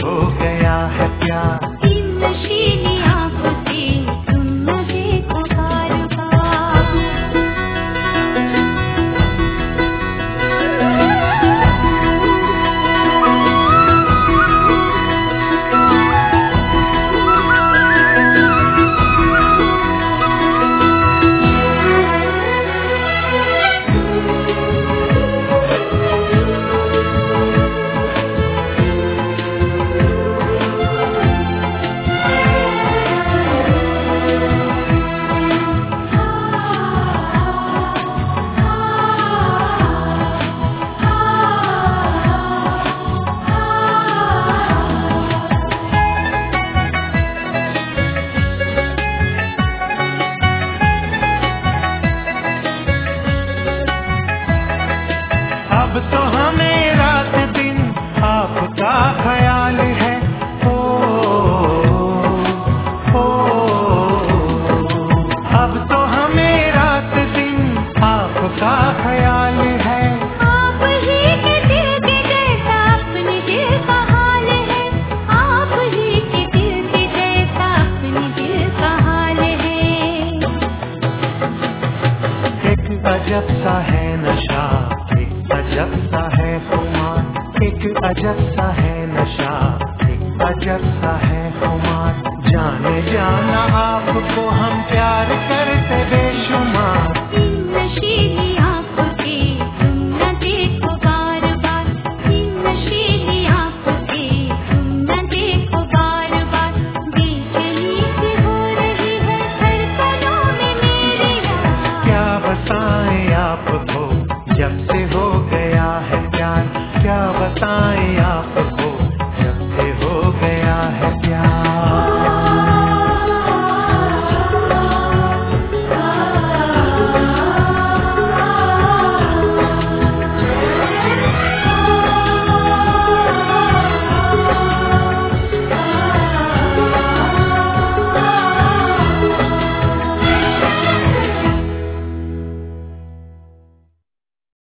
हो गया है प्यार। इन नशीली आँखों से तुम न देखो बार-बार। अब तो हमें रात दिन आपका ख्याल है। अब तो हमें रात दिन आपका ख्याल है। आप ही के दिल के जैसा अपने दिल का हाल है। आप ही के दिल के जैसा अपने दिल का हाल है। एक अजब सा है नशा, एक अजब सा है खुमार। एक अजब सा है नशा, एक अजब सा है खुमार। जाने जाना आपको हम प्यार करते बेशुमार। इन नशीली आँखों से तुम न देखो बार-बार। इन नशीली आँखों से तुम न देखो बार-बार। बेचैनी सी हो रही है धड़कनों में मेरी याद। क्या बताएं आपको जब से हो गया है प्यार। क्या बताएं